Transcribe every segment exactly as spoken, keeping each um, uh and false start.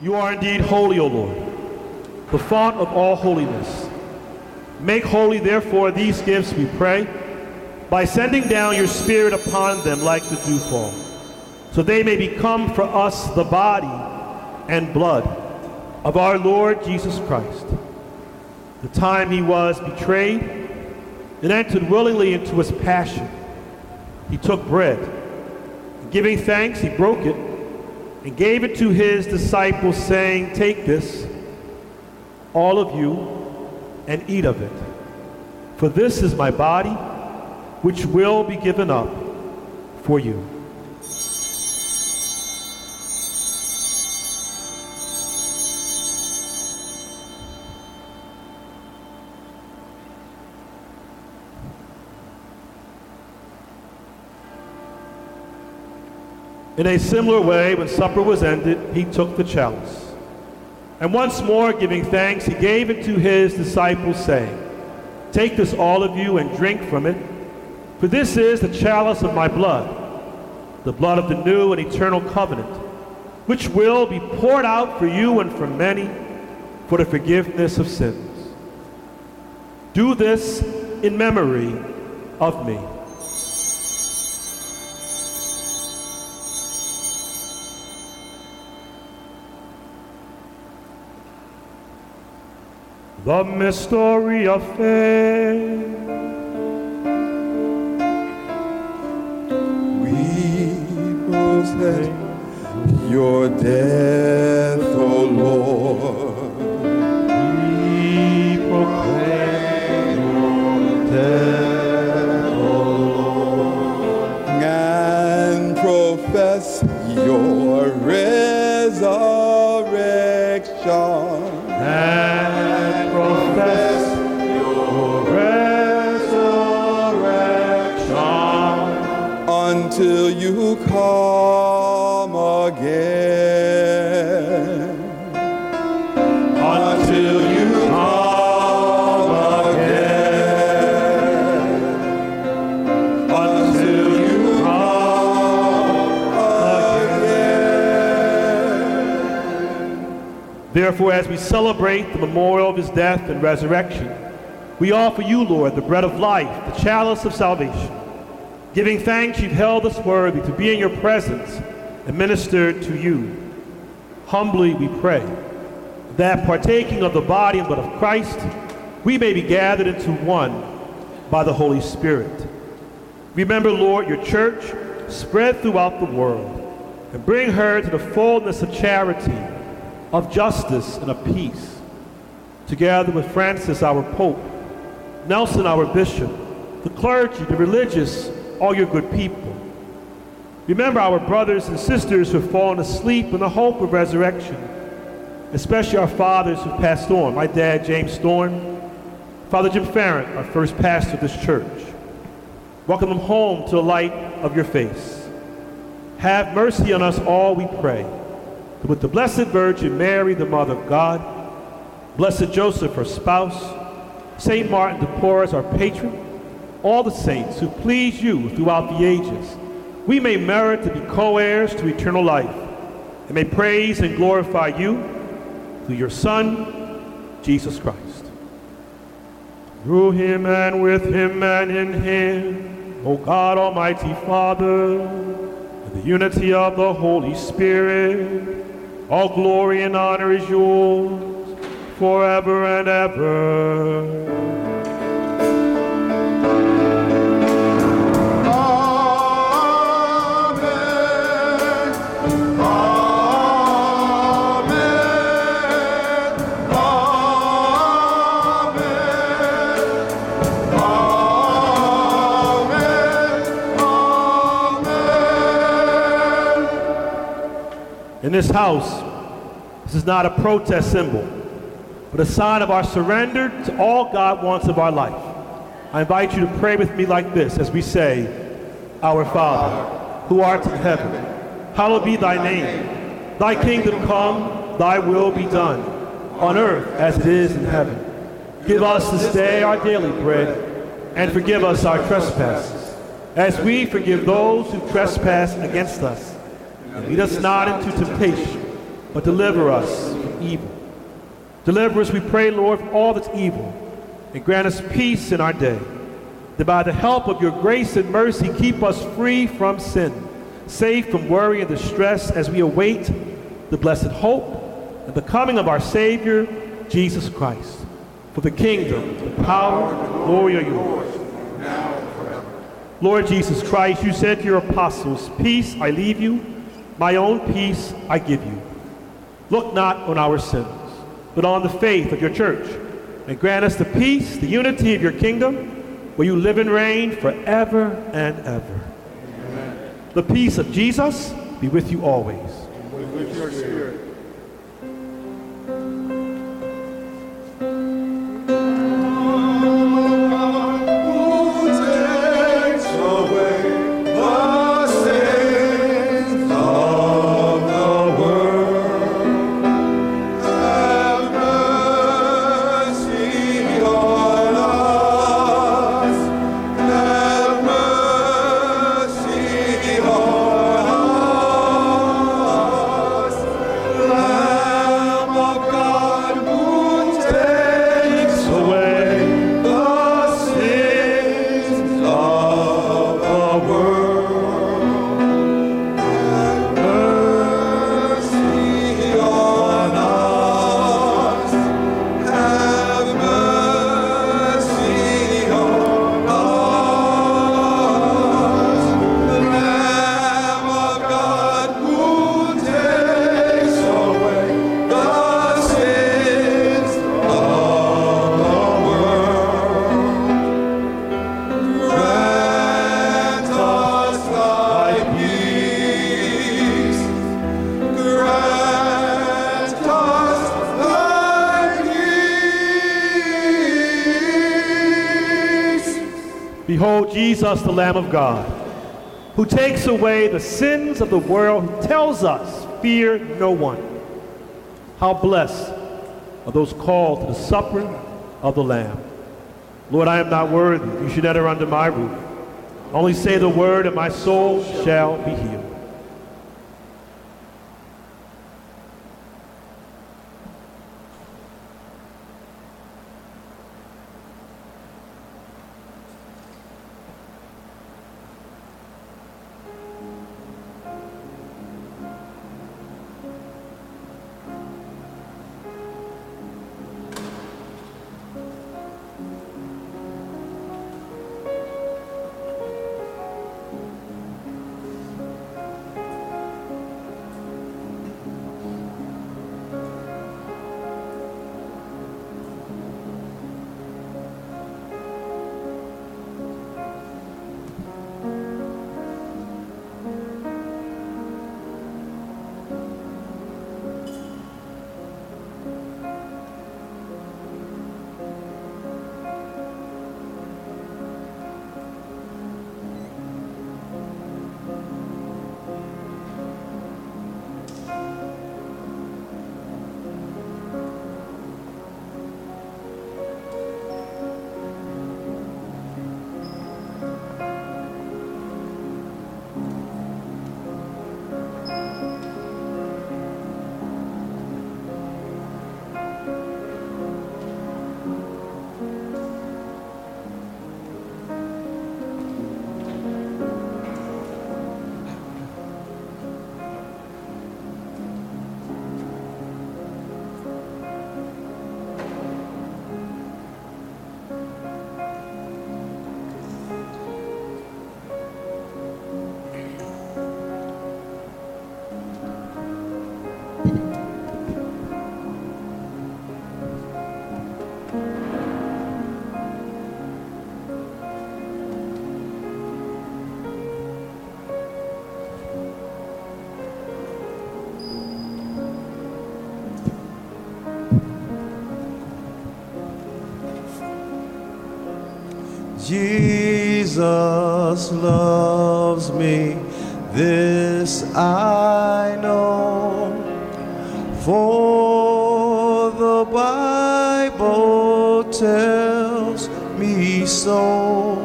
You are indeed holy, O Lord, the fount of all holiness. Make holy, therefore, these gifts, we pray, by sending down your Spirit upon them like the dewfall, so they may become for us the body and blood of our Lord Jesus Christ. The time he was betrayed and entered willingly into his passion, he took bread, and giving thanks, he broke it, and gave it to his disciples, saying, "Take this, all of you, and eat of it. For this is my body, which will be given up for you." In a similar way, when supper was ended, he took the chalice. And once more, giving thanks, he gave it to his disciples, saying, "Take this, all of you, and drink from it. For this is the chalice of my blood, the blood of the new and eternal covenant, which will be poured out for you and for many for the forgiveness of sins. Do this in memory of me." The mystery of faith. We proclaim your death, O Lord. We proclaim your death, O Lord, and profess your resurrection. and profess your resurrection Until you come again. until you come again. Until you come again. Therefore, as we celebrate the memorial of his death and resurrection, we offer you, Lord, the bread of life, the chalice of salvation. Giving thanks, you've held us worthy to be in your presence and ministered to you. Humbly we pray that, partaking of the body and blood of Christ, we may be gathered into one by the Holy Spirit. Remember, Lord, your church spread throughout the world, and bring her to the fullness of charity, of justice, and of peace. Together with Francis, our Pope, Nelson, our Bishop, the clergy, the religious, all your good people. Remember our brothers and sisters who have fallen asleep in the hope of resurrection, especially our fathers who passed on. My dad, James Storm, Father Jim Farron, our first pastor of this church. Welcome them home to the light of your face. Have mercy on us all, we pray. With the Blessed Virgin Mary, the Mother of God, Blessed Joseph, her spouse, Saint Martin de Porres, our patron, all the saints who please you throughout the ages, we may merit to be co-heirs to eternal life, and may praise and glorify you through your Son, Jesus Christ. Through him and with him and in him, O God, Almighty Father, in the unity of the Holy Spirit, all glory and honor is yours forever and ever. In this house, this is not a protest symbol, but a sign of our surrender to all God wants of our life. I invite you to pray with me like this as we say, "Our Father, who art in heaven, hallowed be thy name. Thy kingdom come, thy will be done, on earth as it is in heaven. Give us this day our daily bread, and forgive us our trespasses, as we forgive those who trespass against us. And lead us not into temptation, but deliver us from evil. Deliver us, we pray, Lord, from all that's evil, and grant us peace in our day, that by the help of your grace and mercy keep us free from sin, safe from worry and distress as we await the blessed hope and the coming of our Savior, Jesus Christ. For the kingdom, the power, the glory are yours, now and forever. Lord Jesus Christ, you said to your apostles, peace I leave you, my own peace I give you. Look not on our sins, but on the faith of your church, and grant us the peace, the unity of your kingdom, where you live and reign forever and ever. Amen. The peace of Jesus be with you always. And with your spirit. Behold Jesus, the Lamb of God, who takes away the sins of the world, who tells us, fear no one. How blessed are those called to the supper of the Lamb. Lord, I am not worthy. You should enter under my roof. Only say the word, and my soul shall be healed. Jesus loves me, this I know, for the Bible tells me so.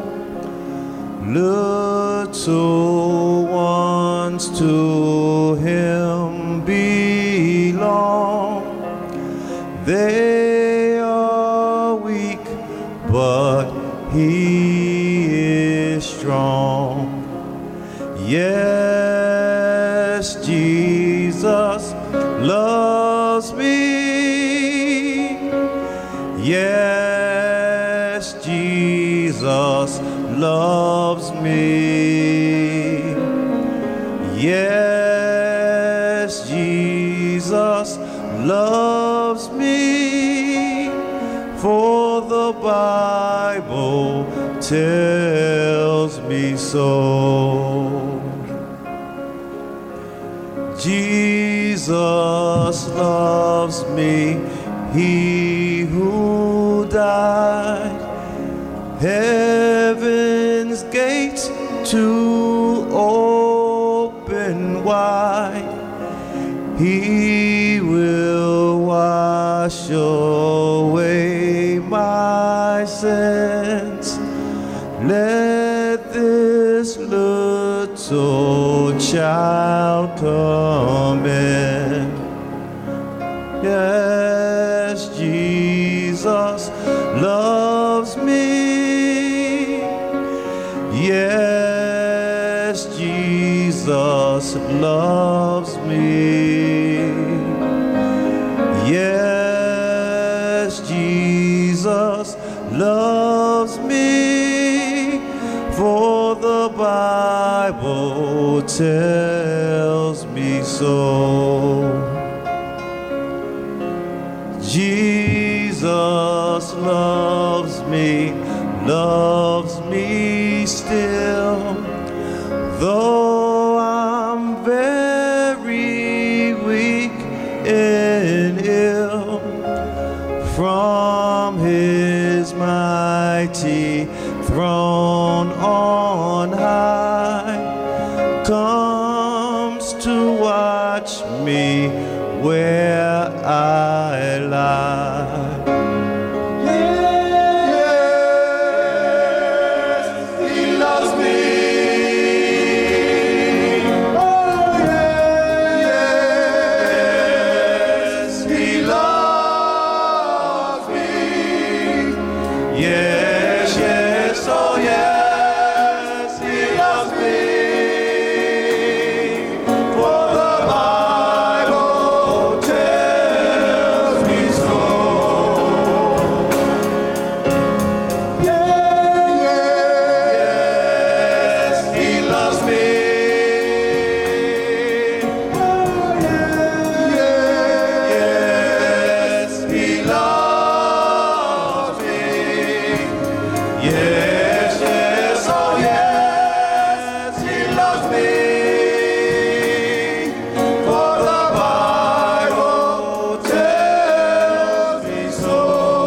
Little ones to him belong, They are weak, but he is strong. Yes, Jesus loves me. Yes, Jesus loves me. Yes, Jesus loves me. For the Bible tells me so. Jesus loves me, he who died, heaven's gates to open wide. He will wash away my sins. Let this little child come in. Yes, Jesus loves me. Yes, Jesus loves me. Yes, Jesus loves me. For the Bible tells me so. Jesus loves me, loves me still, though I'm very weak and ill. From his mighty throne on high comes to watch me where I lie. Yes, he loves me. Oh, yes, he loves me. Yes, yes, oh yes, he loves me. For the Bible tells me so. Yes, he loves me. Oh, yes, he loves me. Yes, yes, oh yes, he loves me. For the Bible tells me so.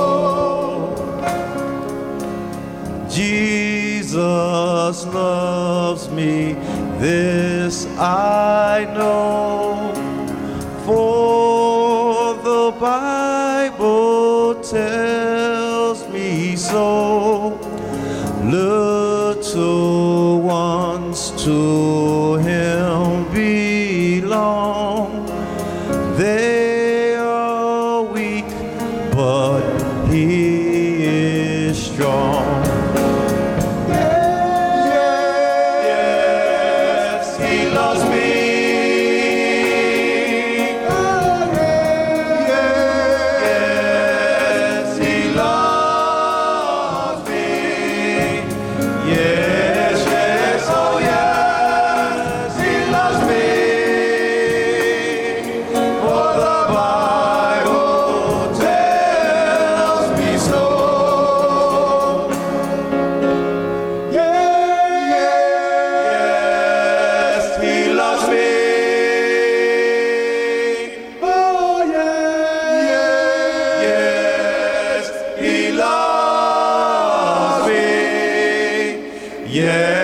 Jesus loves me, this I know, for the Bible tells me so. Little ones to him belong. They are weak, but he is strong. Yes, he loves me. Yes, he loves me. Yes, yes, oh yes, he loves me. For the Bible tells me so. Yes, he loves me. Oh yeah. Yes, he loves me. Yes.